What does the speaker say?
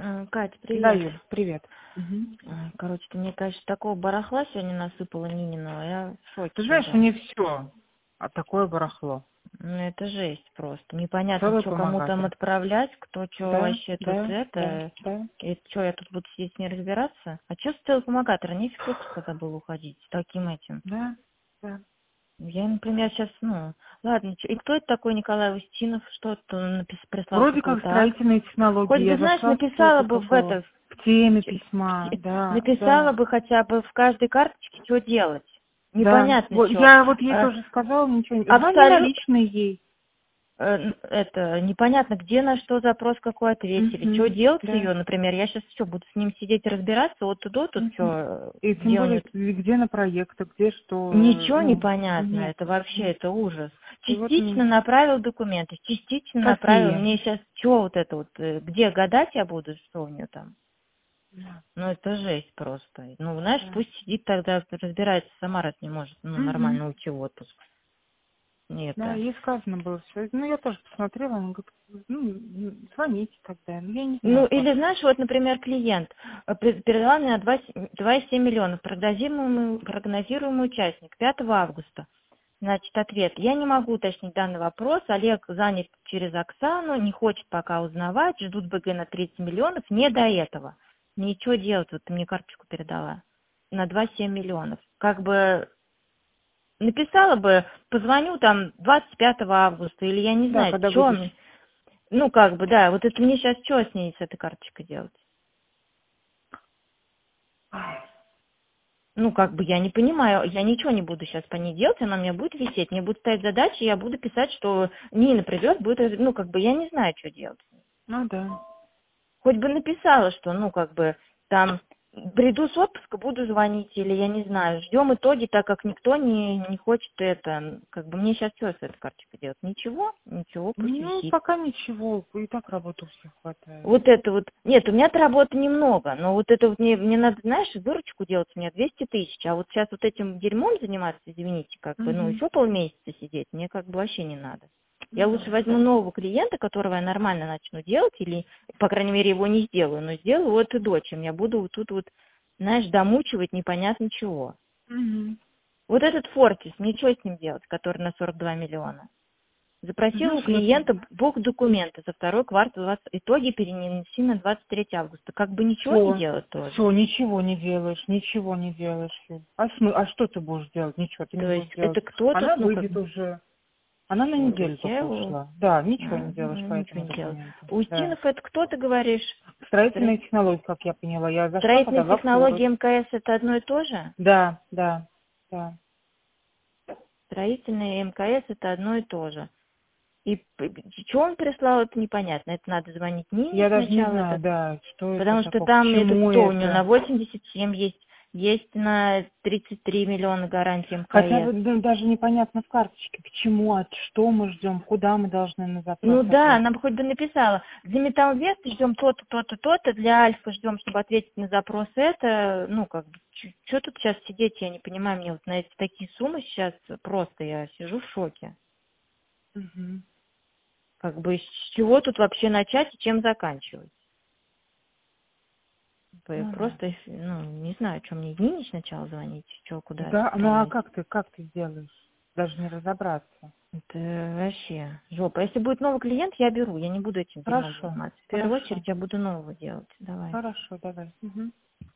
Кать, Да, привет. Юль, привет. Мгм. Короче, ты мне, конечно, такого барахла сегодня насыпала Нининого. Я в Ты шоке знаешь, уже. мне все, а такое барахло. Ну, это жесть просто. Непонятно, Целый что кому там помогатель. отправлять, кто что Да, вообще тут да, да, это. да. И что, я тут буду сидеть с ней разбираться? А что с целопомогатора? Нефиг отпуска забыл уходить с таким этим. Да, да. Я, например, сейчас, ладно, и кто это такой Николай Устинов? Что-то он прислал Вроде как какой-то акт. строительные технологии. Хоть бы, Я знаешь, зашла в написала это, бы в как его, это, в теме письма. Да, написала да, бы хотя бы в каждой карточке, что делать. да. Непонятно Вот что. я вот ей тоже сказала, ничего не... Звони Абсолютно, наличные ей. это, непонятно, где на что запрос какой ответили. Что Угу, делать с да. ее, например, я сейчас все, буду с ним сидеть и разбираться, вот тут Мгм. все, И тем где у более, нее. где на проектах, где что, Ничего не ну, понятно, нет, это вообще, нет. это ужас. И вот Частично направил документы, частично направил, какие? мне сейчас, что вот это вот, где гадать я буду, что у нее там. Да, Ну, это жесть просто. Ну, знаешь, да. пусть сидит тогда, разбирается сама, раз не может, Мгм. нормально уйти в отпуск. Не Да, это. ей сказано было все. Ну, я тоже посмотрела, она говорит, звоните тогда. Ну, я не Ну, знаю, как. или, знаешь, вот, например, клиент передала мне на 2,7 миллионов, прогнозируемый участник, 5 августа. Значит, ответ. Я не могу уточнить данный вопрос. Олег занят через Оксану, не хочет пока узнавать, ждут БГ на 30 миллионов, не до этого. Ничего делать, вот ты мне карточку передала на 2,7 миллионов. Как бы написала бы, позвоню там 25 августа, или я не Да, знаю, когда что выйдешь. мне. Ну, как бы, да, вот это мне сейчас что с ней, с этой карточкой делать? Ай, Ну, как бы я не понимаю, я ничего не буду сейчас по ней делать, она у меня будет висеть, мне будут ставить задачи, я буду писать, что Нина придет, будет, ну, как бы я не знаю, что делать. ну да. Хоть бы написала, что, ну, как бы, там, приду с отпуска, буду звонить, или я не знаю, ждем итоги, так как никто не хочет это, как бы мне сейчас что с этой карточкой делать? Ничего, ничего, пусть Ну, висит. пока ничего. И так работы у всех хватает. Вот это вот, нет, у меня-то работы немного, но вот это вот мне надо, знаешь, выручку делать, у меня 200 тысяч, а вот сейчас вот этим дерьмом заниматься, извините, как бы, ну, Угу. еще полмесяца сидеть, мне как бы вообще не надо. Я Ну лучше да. возьму нового клиента, которого я нормально начну делать, или, по крайней мере, его не сделаю, но сделаю вот и до, чем я буду вот тут вот, знаешь, домучивать непонятно чего. Угу. Вот этот Фортис, мне что с ним делать, который на 42 миллиона? Запросила у Знаешь, вот клиента бок документы за второй квартал, итоги перенеси на 23 августа. Как бы ничего не все, делать тоже. все, ничего не делаешь, ничего не делаешь. Юль. А что ты будешь делать? Ничего ты не То есть будешь делать. это кто тут, Она ну как выйдет бы, уже. Она на все, то неделю есть я только его, ушла. Да, ничего не делаешь по ничего этому не делаю. документу. Да. Устинов это кто, ты говоришь? Строительные Стро- технологии, как я поняла. Я зашла, Строительные подала технологии фору. МКС это одно и то же? Да, да, да. Строительные МКС это одно и то же. И что он прислал, это непонятно. Это надо звонить Нине Я даже не сначала, знаю, это. да, что это Потому что такое, к там этот чему что у нее на это. 87 есть, есть на 33 миллиона гарантии Хотя МКС. бы даже непонятно в карточке, к чему, что мы ждем, куда мы должны на запрос Ну да, ответить. она бы хоть бы написала. Для Металлвест ждем то-то, то-то, то-то, для Альфа ждем, чтобы ответить на запрос это. Ну, как бы, что тут сейчас сидеть, я не понимаю, мне вот на эти такие суммы сейчас просто я сижу в шоке. Мгм. Как бы с чего тут вообще начать и чем заканчивать? Ну да. Просто, ну, не знаю, что мне Нине сначала звонить, что, куда Да, ну а отправлять. как ты сделаешь? Даже не разобраться. Это вообще жопа. Если будет новый клиент, я беру. Я не буду этим дерьмом Хорошо, заниматься. В первую очередь хорошо, я буду нового делать. Давай. хорошо, давай. Мгм.